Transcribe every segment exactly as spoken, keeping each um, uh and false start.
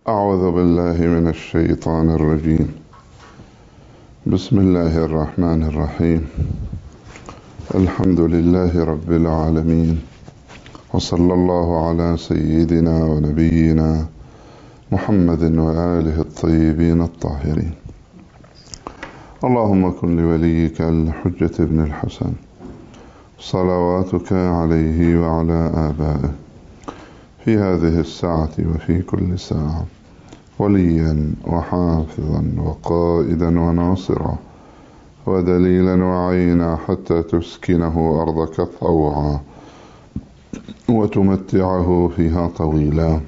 أعوذ بالله من الشيطان الرجيم. بسم الله الرحمن الرحيم. الحمد لله رب العالمين، وصلى الله على سيدنا ونبينا محمد وآله الطيبين الطاهرين. اللهم كن لوليك الحجة ابن الحسن صلواتك عليه وعلى آبائه في هذه الساعة وفي كل ساعة وليا وحافظا وقائدا وناصرا ودليلا وعينا، حتى تسكنه أرضك طوعا وتمتعه فيها طويلا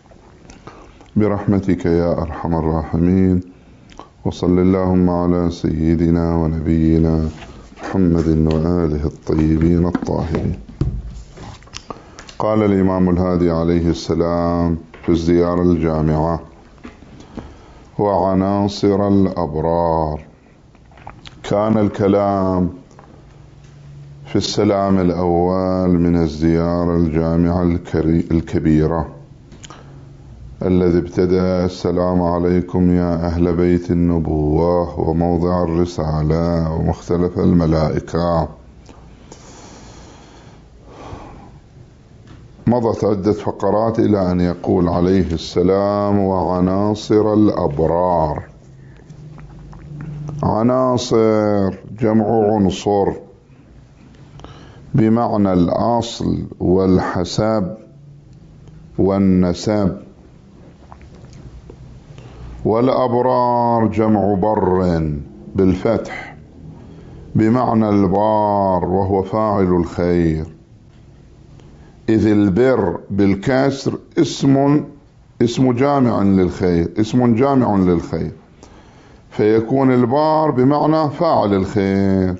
برحمتك يا أرحم الراحمين. وصل اللهم على سيدنا ونبينا محمد وآله الطيبين الطاهرين. قال الإمام الهادي عليه السلام في الزيارة الجامعة: وعناصر الأبرار. كان الكلام في السلام الأول من الزيارة الجامعة الكبيرة الذي ابتدأ: السلام عليكم يا أهل بيت النبوة وموضع الرسالة ومختلف الملائكة. مضت عدة فقرات إلى أن يقول عليه السلام: وعناصر الأبرار. عناصر جمع عنصر بمعنى الأصل والحسب والنسب، والأبرار جمع بر بالفتح بمعنى البار وهو فاعل الخير، إذ البر بالكسر اسم اسم جامع للخير اسم جامع للخير، فيكون البار بمعنى فاعل الخير.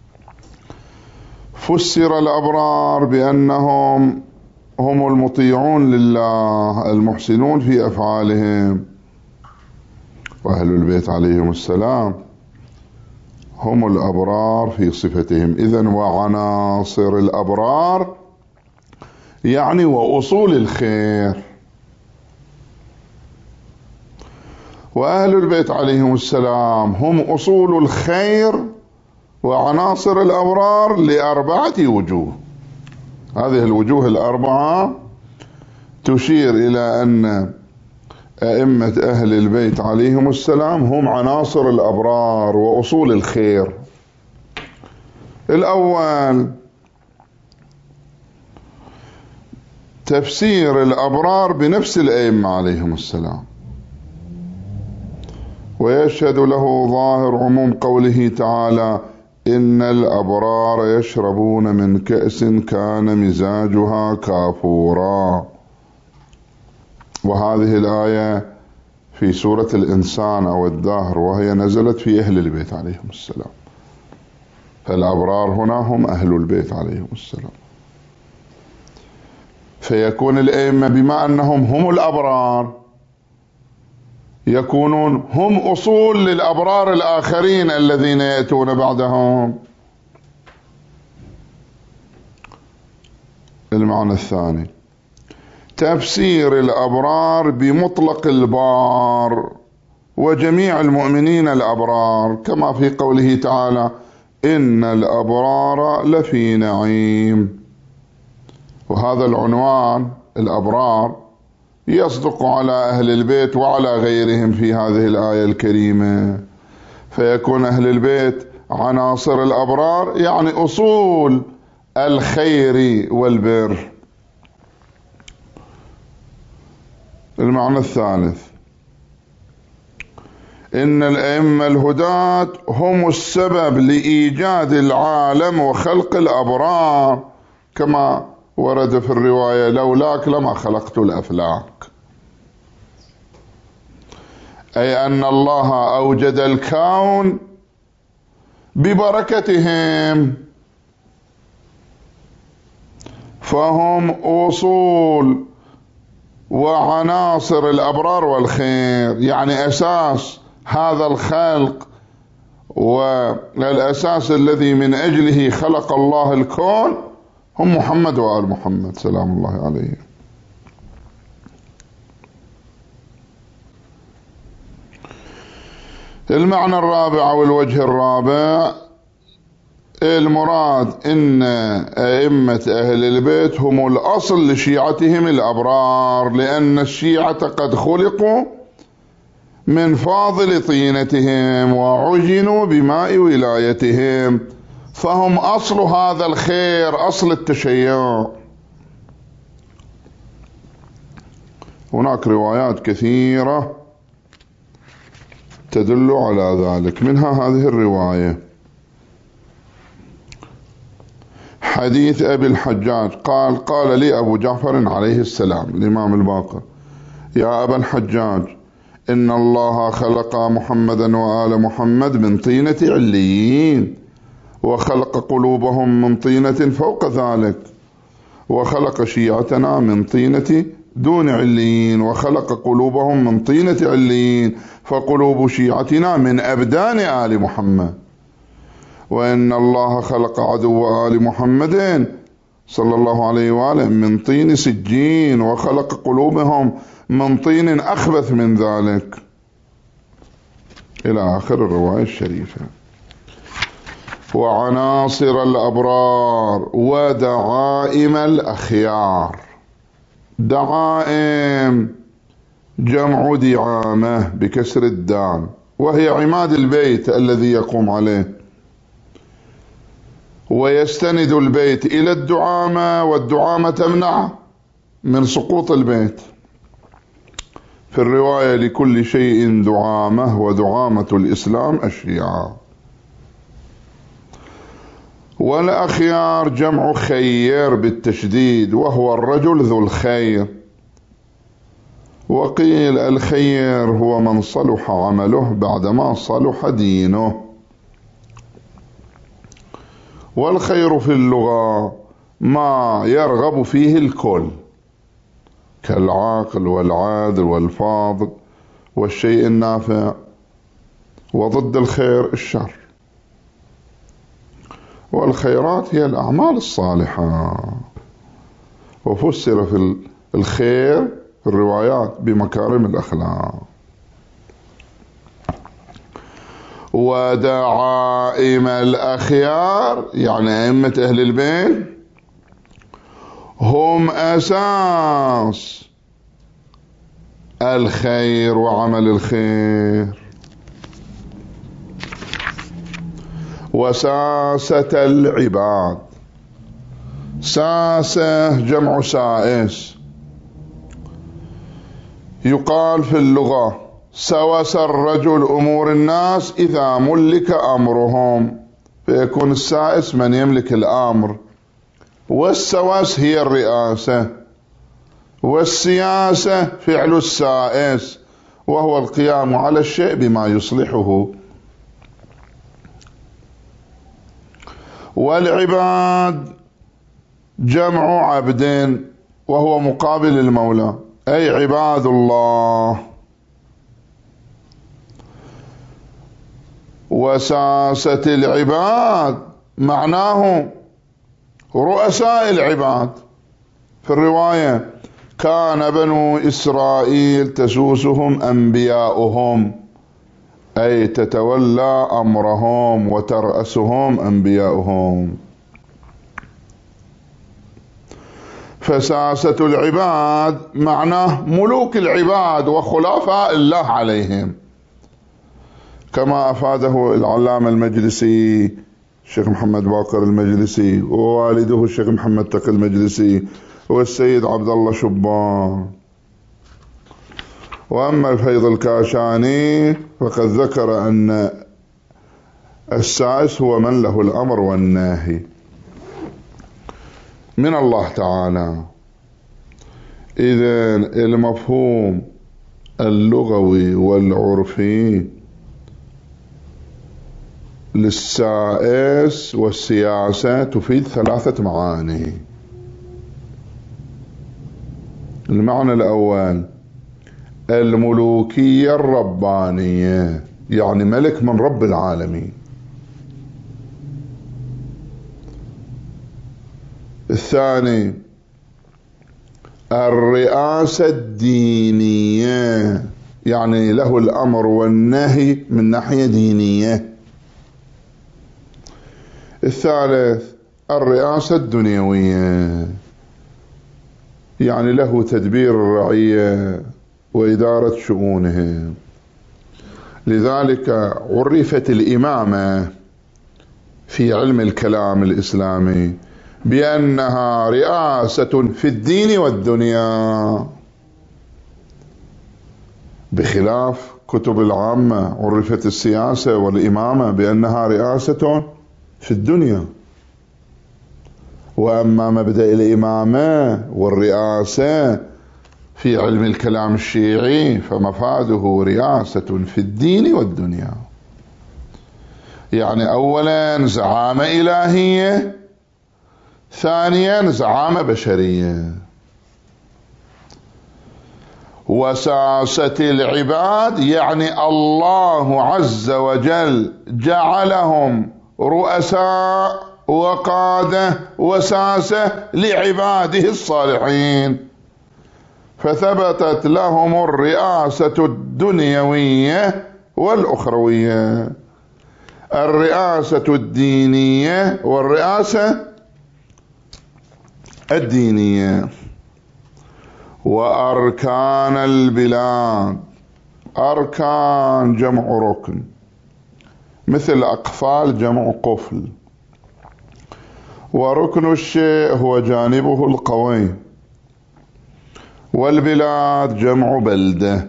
فسر الأبرار بأنهم هم المطيعون لله المحسنون في أفعالهم، وأهل البيت عليهم السلام هم الأبرار في صفتهم. إذن وعناصر الأبرار يعني وأصول الخير، وأهل البيت عليهم السلام هم أصول الخير وعناصر الأبرار لأربعة وجوه. هذه الوجوه الأربعة تشير إلى أن أئمة أهل البيت عليهم السلام هم عناصر الأبرار وأصول الخير. الأول تفسير الأبرار بنفس الأئمة عليهم السلام، ويشهد له ظاهر عموم قوله تعالى: إن الأبرار يشربون من كأس كان مزاجها كافورا. وهذه الآية في سورة الإنسان أو الدهر، وهي نزلت في أهل البيت عليهم السلام، فالأبرار هنا هم أهل البيت عليهم السلام. فيكون الأئمة بما أنهم هم الأبرار يكونون هم أصول للأبرار الآخرين الذين يأتون بعدهم. المعنى الثاني تفسير الأبرار بمطلق البار وجميع المؤمنين الأبرار، كما في قوله تعالى: إن الأبرار لفي نعيم. وهذا العنوان الأبرار يصدق على أهل البيت وعلى غيرهم في هذه الآية الكريمة، فيكون أهل البيت عناصر الأبرار يعني أصول الخير والبر. المعنى الثالث إن الأئمة الهداة هم السبب لإيجاد العالم وخلق الأبرار، كما ورد في الرواية: لولاك لما خلقت الأفلاك. أي أن الله أوجد الكون ببركتهم، فهم أصول وعناصر الأبرار والخير، يعني أساس هذا الخلق والأساس الذي من أجله خلق الله الكون هم محمد وآل محمد سلام الله عليه. المعنى الرابع والوجه الرابع، المراد إن أئمة أهل البيت هم الأصل لشيعتهم الأبرار، لأن الشيعة قد خلقوا من فاضل طينتهم وعجنوا بماء ولايتهم، فهم أصل هذا الخير، أصل التشيع. هناك روايات كثيرة تدل على ذلك، منها هذه الرواية، حديث أبي الحجاج قال: قال لي أبو جعفر عليه السلام الإمام الباقر: يا أبا الحجاج، إن الله خلق محمدا وآل محمد من طينة عليين، وخلق قلوبهم من طينة فوق ذلك، وخلق شيعتنا من طينة دون عليين، وخلق قلوبهم من طينة عليين، فقلوب شيعتنا من أبدان آل محمد. وإن الله خلق عدو آل محمد صلى الله عليه وآله من طين سجين، وخلق قلوبهم من طين أخبث من ذلك، إلى آخر الرواية الشريفة. وعناصر الأبرار ودعائم الأخيار. دعائم جمع دعامة بكسر الدال، وهي عماد البيت الذي يقوم عليه، ويستند البيت إلى الدعامة، والدعامة تمنع من سقوط البيت. في الرواية: لكل شيء دعامة، ودعامة الإسلام الشيعة. والأخيار جمع خير بالتشديد، وهو الرجل ذو الخير. وقيل الخير هو من صلح عمله بعدما صلح دينه. والخير في اللغة ما يرغب فيه الكل، كالعاقل والعادل والفاضل والشيء النافع، وضد الخير الشر. والخيرات هي الأعمال الصالحة. وفسر في الخير في الروايات بمكارم الأخلاق. ودعائم الأخيار يعني أئمة أهل البيت هم أساس الخير وعمل الخير، وساسة العباد. ساسة جمع سائس. يقال في اللغة: سوس الرجل أمور الناس إذا ملك أمرهم، فيكون السائس من يملك الأمر. والسوس هي الرئاسة، والسياسة فعل السائس، وهو القيام على الشيء بما يصلحه. والعباد جمع عبد، وهو مقابل المولى، أي عباد الله. وساسة العباد معناه رؤساء العباد. في الرواية: كان بنو إسرائيل تسوسهم أنبياؤهم، أي تتولى أمرهم وترأسهم أنبياؤهم. فساسة العباد معناه ملوك العباد وخلفاء الله عليهم، كما أفاده العلامة المجلسي الشيخ محمد باقر المجلسي، ووالده الشيخ محمد تقي المجلسي، والسيد عبد الله شبان. وأما الفيض الكاشاني فقد ذكر أن السائس هو من له الأمر والناهي من الله تعالى. إذن المفهوم اللغوي والعرفي للسائس والسياسة تفيد ثلاثة معاني. المعنى الأول: الملوكية الربانية، يعني ملك من رب العالمين. الثاني: الرئاسة الدينية، يعني له الأمر والنهي من ناحية دينية. الثالث الرئاسة الدنيوية، يعني له تدبير الرعية وإدارة شؤونهم. لذلك عرفت الإمامة في علم الكلام الإسلامي بأنها رئاسة في الدين والدنيا، بخلاف كتب العامة عرفت السياسة والإمامة بأنها رئاسة في الدنيا. وأما مبدأ الإمامة والرئاسة في علم الكلام الشيعي فمفاده رئاسة في الدين والدنيا، يعني أولا زعامة إلهية، ثانيا زعامة بشرية. وساسة العباد يعني الله عز وجل جعلهم رؤساء وقادة وساسة لعباده الصالحين، فثبتت لهم الرئاسة الدنيوية والأخروية، الرئاسة الدينية والرئاسة الدينية. وأركان البلاد، أركان جمع ركن، مثل أقفال جمع قفل، وركن الشيء هو جانبه القوي. والبلاد جمع بلدة،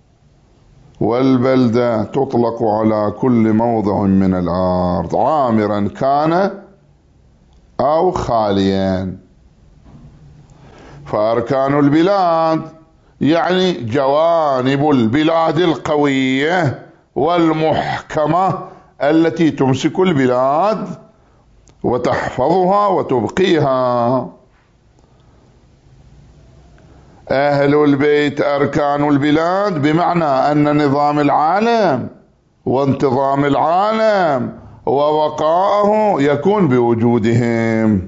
والبلدة تطلق على كل موضع من الأرض عامرا كان أو خاليا. فأركان البلاد يعني جوانب البلاد القوية والمحكمة التي تمسك البلاد وتحفظها وتبقيها. أهل البيت أركان البلاد بمعنى أن نظام العالم وانتظام العالم وبقاءه يكون بوجودهم.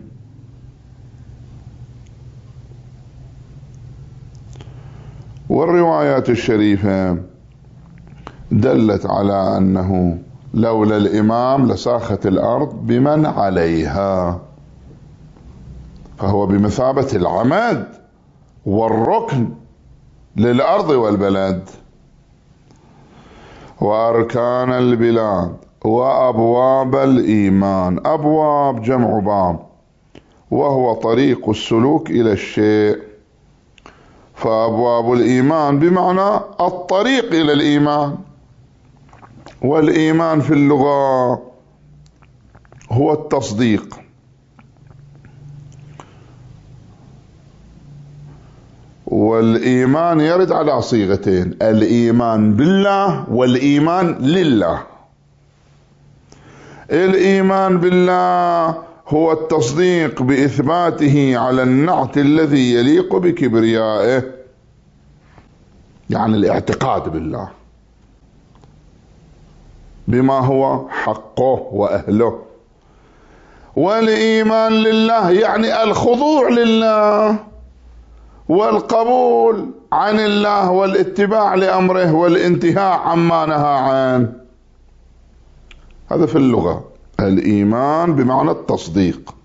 والروايات الشريفة دلت على أنه لولا الإمام لساخت الأرض بمن عليها، فهو بمثابة العمد والركن للأرض والبلد. وأركان البلاد وأبواب الإيمان، أبواب جمع باب، وهو طريق السلوك إلى الشيء. فأبواب الإيمان بمعنى الطريق إلى الإيمان. والإيمان في اللغة هو التصديق، والإيمان يرد على صيغتين: الإيمان بالله والإيمان لله. الإيمان بالله هو التصديق بإثباته على النعت الذي يليق بكبريائه، يعني الاعتقاد بالله بما هو حقه وأهله. والإيمان لله يعني الخضوع لله والقبول عن الله والاتباع لأمره والانتهاء عما نهى عنه. هذا في اللغة الإيمان بمعنى التصديق.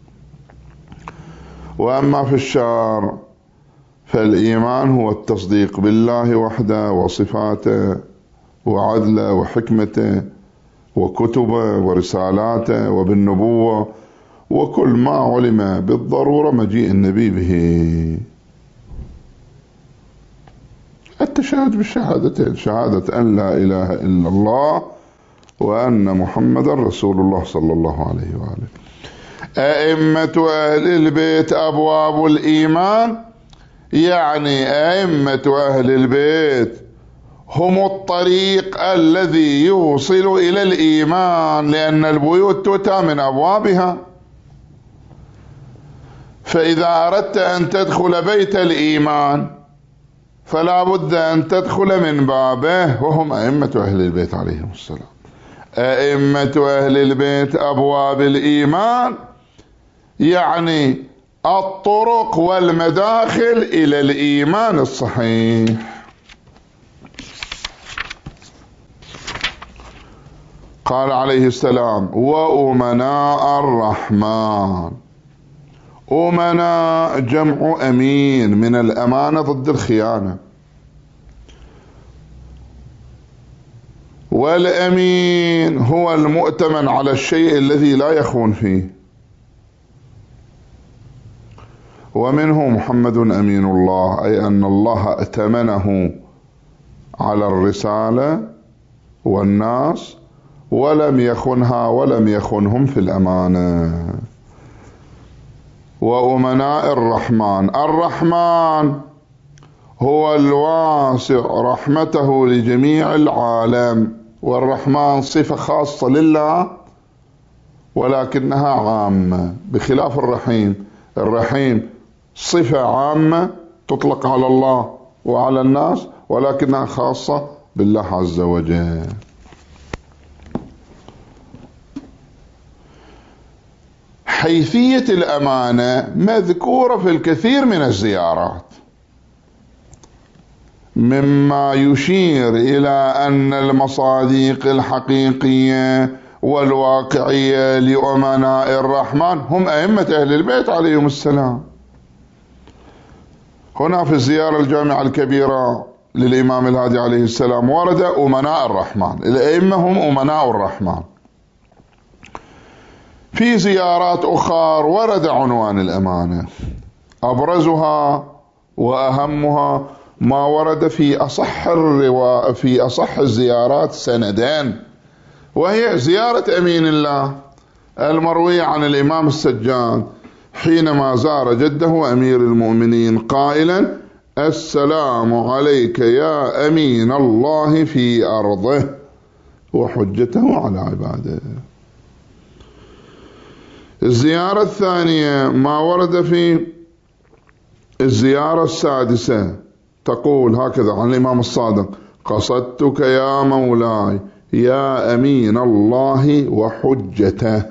وأما في الشرع فالإيمان هو التصديق بالله وحده وصفاته وعدله وحكمته وكتبه ورسالاته وبالنبوة وكل ما علم بالضرورة مجيء النبي به. التشهد بالشهادتين، شهادة أن لا إله إلا الله وأن محمد رسول الله صلى الله عليه وآله. أئمة أهل البيت أبواب الإيمان، يعني أئمة أهل البيت هم الطريق الذي يوصل إلى الإيمان، لأن البيوت تؤتى من أبوابها. فإذا أردت أن تدخل بيت الإيمان فلا بد أن تدخل من بابه، وهم أئمة أهل البيت عليهم السلام. أئمة أهل البيت أبواب الإيمان، يعني الطرق والمداخل إلى الإيمان الصحيح. قال عليه السلام: وأمناء الرحمن. أمناء جمع أمين، من الأمانة ضد الخيانة، والأمين هو المؤتمن على الشيء الذي لا يخون فيه، ومنه محمد أمين الله، أي أن الله ائتمنه على الرسالة والناس ولم يخنها ولم يخنهم في الأمانة. وأمناء الرحمن. الرحمن هو الواسع رحمته لجميع العالم، والرحمن صفة خاصة لله ولكنها عامة، بخلاف الرحيم. الرحيم صفة عامة تطلق على الله وعلى الناس، ولكنها خاصة بالله عز وجل. حيثية الأمانة مذكورة في الكثير من الزيارات، مما يشير إلى أن المصادق الحقيقية والواقعية لأمناء الرحمن هم أئمة أهل البيت عليهم السلام. هنا في الزيارة الجامعة الكبيرة للإمام الهادي عليه السلام ورد أمناء الرحمن، الأئمة هم أمناء الرحمن. في زيارات أخرى ورد عنوان الأمانة، أبرزها وأهمها ما ورد في أصح الروا في أصح الزيارات سندان، وهي زيارة أمين الله المروية عن الإمام السجاد حينما زار جده أمير المؤمنين قائلا: السلام عليك يا أمين الله في أرضه وحجته على عباده. الزيارة الثانية ما ورد في الزيارة السادسة، تقول هكذا عن الإمام الصادق: قصدتك يا مولاي يا أمين الله وحجته.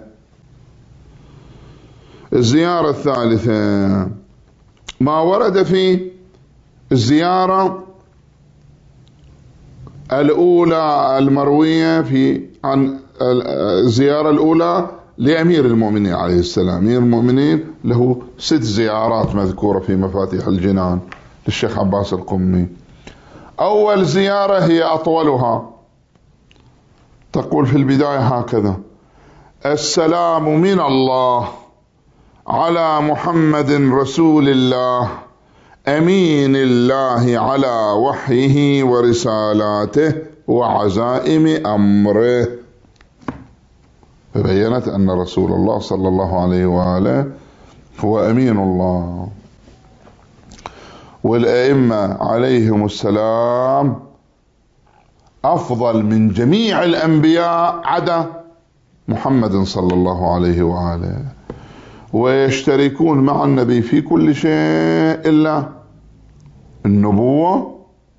الزيارة الثالثة ما ورد في الزيارة الأولى المروية في عن الزيارة الأولى لأمير المؤمنين عليه السلام. أمير المؤمنين له ست زيارات مذكورة في مفاتيح الجنان للشيخ عباس القمي. أول زيارة هي أطولها، تقول في البداية هكذا: السلام من الله على محمد رسول الله أمين الله على وحيه ورسالاته وعزائم أمره. فبينت أن رسول الله صلى الله عليه وآله هو أمين الله، والأئمة عليهم السلام أفضل من جميع الأنبياء عدا محمد صلى الله عليه وآله، ويشتركون مع النبي في كل شيء إلا النبوة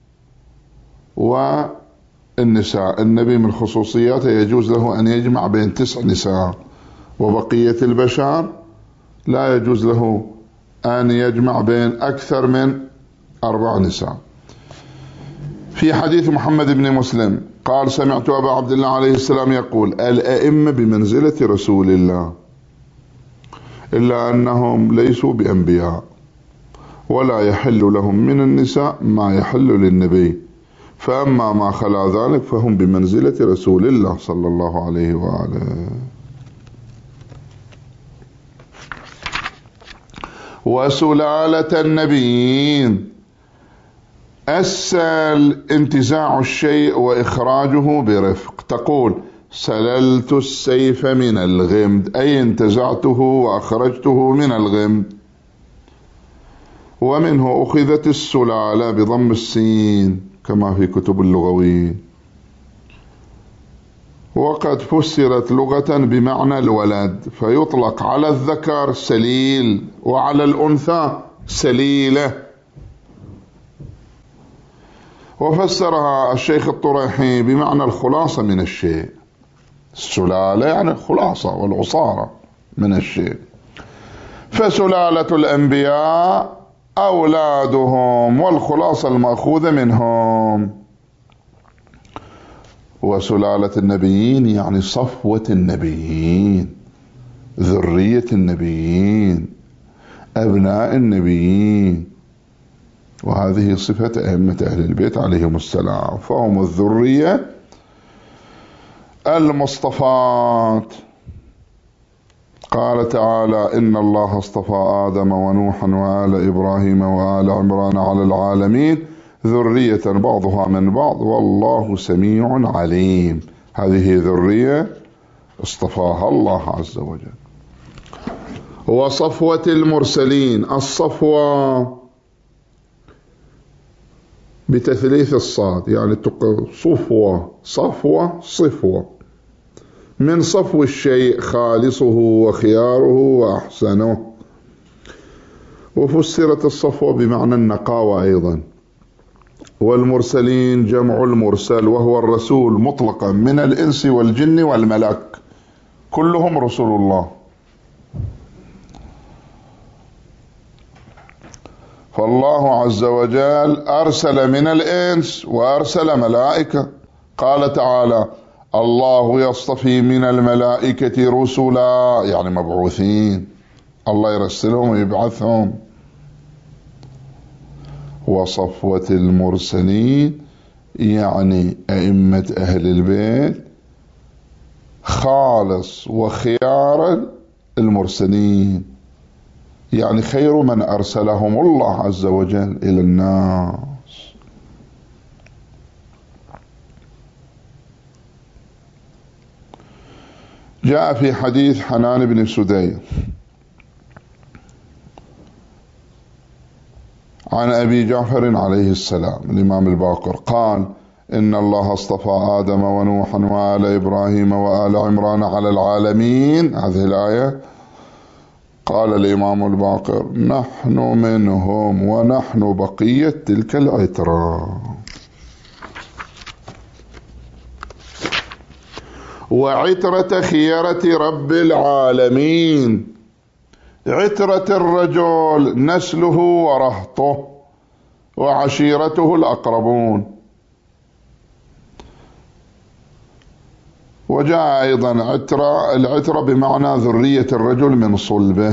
والنساء. النبي من خصوصياته يجوز له أن يجمع بين تسع نساء، وبقية البشر لا يجوز له أن يجمع بين أكثر من أربع نساء. في حديث محمد بن مسلم قال: سمعت أبا عبد الله عليه السلام يقول: الأئمة بمنزلة رسول الله، إلا أنهم ليسوا بأنبياء، ولا يحل لهم من النساء ما يحل للنبي، فأما ما خلا ذلك فهم بمنزلة رسول الله صلى الله عليه وآله. وسلالة النبيين السل انتزاع الشيء وإخراجه برفق، تقول: سللت السيف من الغمد، أي انتزعته وأخرجته من الغمد. ومنه أخذت السلالة بضم السين كما في كتب اللغويين، وقد فسرت لغة بمعنى الولد، فيطلق على الذكر سليل وعلى الأنثى سليلة. وفسرها الشيخ الطريحي بمعنى الخلاصة من الشيء، السلالة يعني الخلاصة والعصارة من الشيء. فسلالة الأنبياء أولادهم والخلاصة المأخوذة منهم. وسلالة النبيين يعني صفوة النبيين، ذرية النبيين، أبناء النبيين، وهذه صفة أئمة أهل البيت عليهم السلام، فهم الذرية المصطفات. قال تعالى: إن الله اصطفى آدم ونوحا وآل إبراهيم وآل عمران على العالمين ذرية بعضها من بعض والله سميع عليم. هذه ذرية اصطفاها الله عز وجل. وصفوة المرسلين، الصفوة بتثليث الصاد، يعني صفوة صفوة صفوة، من صفو الشيء خالصه وخياره وأحسنه. وفسرت الصفوة بمعنى النقاوة أيضا. والمرسلين جمع المرسل وهو الرسول مطلقا من الإنس والجن والملك، كلهم رسول الله. فالله عز وجل أرسل من الإنس وأرسل ملائكة. قال تعالى: الله يصطفي من الملائكة رسلا، يعني مبعوثين، الله يرسلهم ويبعثهم. وصفوة المرسلين يعني أئمة أهل البيت، خالص وخيار المرسلين، يعني خير من أرسلهم الله عز وجل إلى الناس. جاء في حديث حنان بن سدي عن أبي جعفر عليه السلام الإمام الباقر قال: إن الله اصطفى آدم ونوحا وآل إبراهيم وآل عمران على العالمين. هذه الآية قال الإمام الباقر: نحن منهم ونحن بقية تلك العترة. وعترة خيرة رب العالمين، عترة الرجل نسله ورهطه وعشيرته الأقربون. وجاء أيضا عترة، العترة بمعنى ذرية الرجل من صلبه.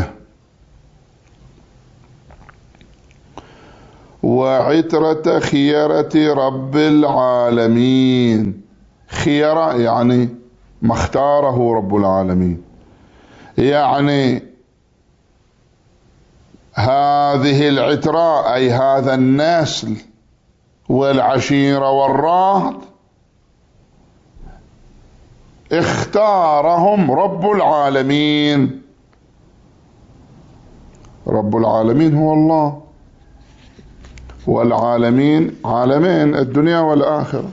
وعترة خيرة رب العالمين، خيرة يعني ما اختاره رب العالمين، يعني هذه العترة أي هذا النسل والعشيرة والرهط اختارهم رب العالمين. رب العالمين هو الله، والعالمين عالمين الدنيا والآخرة.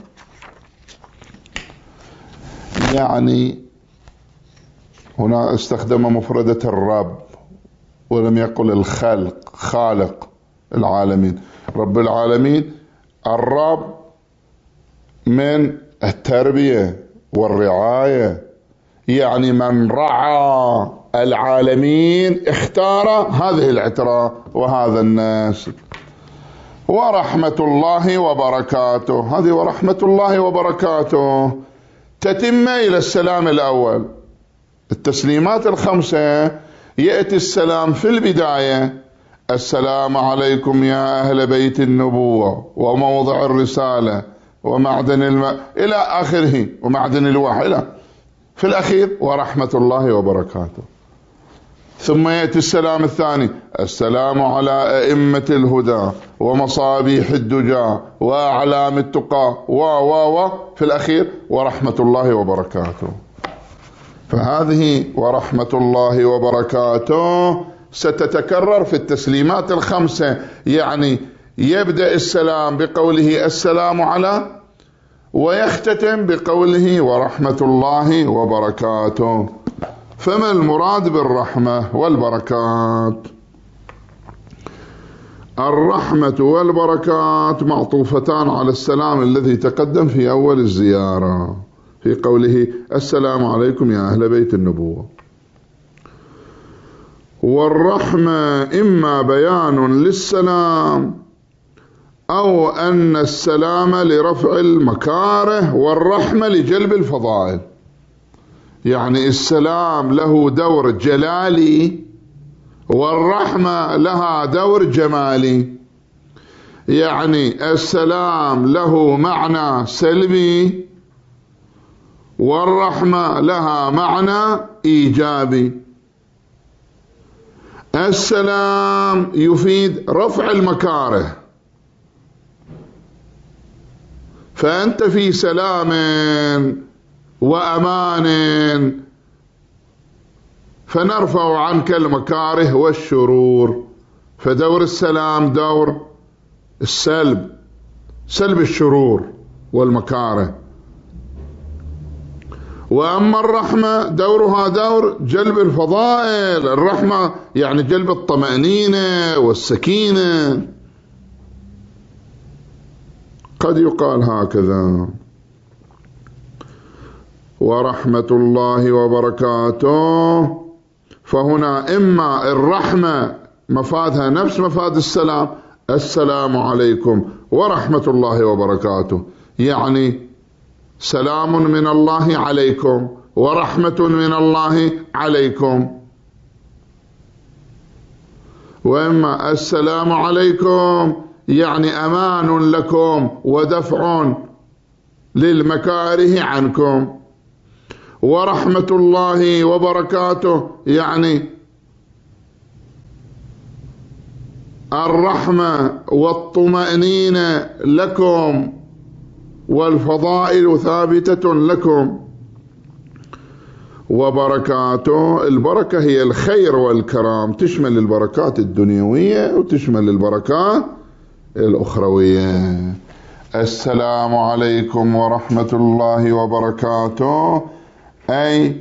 يعني هنا استخدم مفردة الرب ولم يقل الخلق، خالق العالمين. رب العالمين الرب من التربية والرعاية، يعني من رعى العالمين اختار هذه العترة وهذا الناس. ورحمة الله وبركاته، هذه ورحمة الله وبركاته تتم إلى السلام الأول. التسليمات الخمسة يأتي السلام في البداية: السلام عليكم يا أهل بيت النبوة وموضع الرسالة ومعدن الماء إلى آخره، ومعدن الوحي إلى في الأخير ورحمة الله وبركاته. ثم يأتي السلام الثاني: السلام على أئمة الهدى ومصابيح الدجى وأعلام التقى و و و في الأخير ورحمة الله وبركاته. فهذه ورحمة الله وبركاته ستتكرر في التسليمات الخمسة، يعني يبدأ السلام بقوله السلام على، ويختتم بقوله ورحمة الله وبركاته. فما المراد بالرحمة والبركات؟ الرحمة والبركات معطوفتان على السلام الذي تقدم في أول الزيارة في قوله السلام عليكم يا أهل بيت النبوة. والرحمة إما بيان للسلام أو أن السلام لرفع المكاره والرحمة لجلب الفضائل. يعني السلام له دور جلالي والرحمة لها دور جمالي. يعني السلام له معنى سلبي والرحمة لها معنى إيجابي. السلام يفيد رفع المكاره، فأنت في سلام وأمان فنرفع عنك المكاره والشرور. فدور السلام دور السلب، سلب الشرور والمكاره. وأما الرحمة دورها دور جلب الفضائل. الرحمة يعني جلب الطمأنينة والسكينة. قد يقال هكذا: ورحمة الله وبركاته، فهنا إما الرحمة مفادها نفس مفاد السلام، السلام عليكم ورحمة الله وبركاته، يعني سلام من الله عليكم ورحمة من الله عليكم. وإما السلام عليكم يعني أمان لكم ودفع للمكاره عنكم، ورحمة الله وبركاته يعني الرحمة والطمأنينة لكم والفضائل ثابتة لكم. وبركاته، البركة هي الخير والكرام، تشمل البركات الدنيوية وتشمل البركات الأخروية. السلام عليكم ورحمة الله وبركاته أي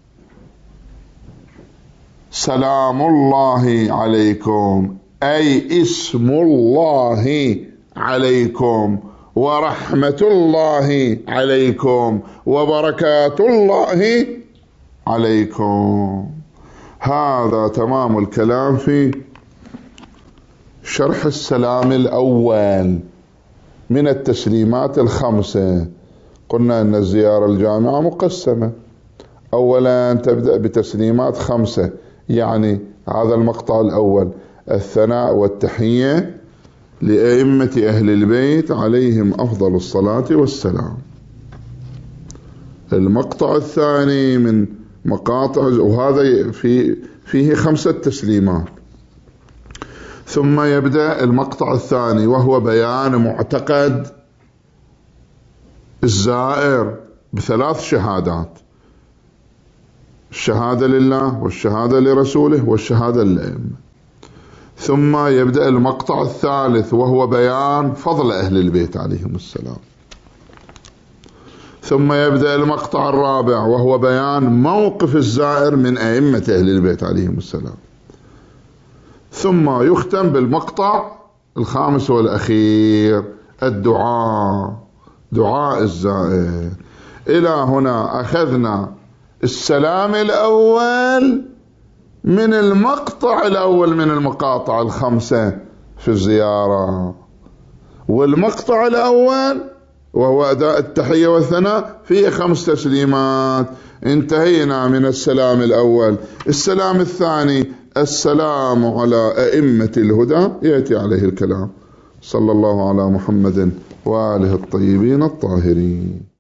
سلام الله عليكم، أي اسم الله عليكم، ورحمة الله عليكم، وبركات الله عليكم. هذا تمام الكلام في شرح السلام الأول من التسليمات الخمسة. قلنا أن الزيارة الجامعة مقسمة، أولا تبدأ بتسليمات خمسة، يعني هذا المقطع الأول الثناء والتحية لأئمة أهل البيت عليهم أفضل الصلاة والسلام. المقطع الثاني من مقاطع، وهذا في فيه خمسة تسليمات. ثم يبدأ المقطع الثاني وهو بيان معتقد الزائر بثلاث شهادات: الشهادة لله والشهادة لرسوله والشهادة للأئمة. ثم يبدأ المقطع الثالث وهو بيان فضل أهل البيت عليهم السلام. ثم يبدأ المقطع الرابع وهو بيان موقف الزائر من أئمة أهل البيت عليهم السلام. ثم يختم بالمقطع الخامس والأخير الدعاء، دعاء الزائر. إلى هنا أخذنا السلام الأول من المقطع الأول من المقاطع الخمسة في الزيارة، والمقطع الأول وهو أداء التحية والثناء فيه خمس تسليمات. انتهينا من السلام الأول. السلام الثاني السلام على أئمة الهدى، يأتي عليه الكلام. صلى الله على محمد وآله الطيبين الطاهرين.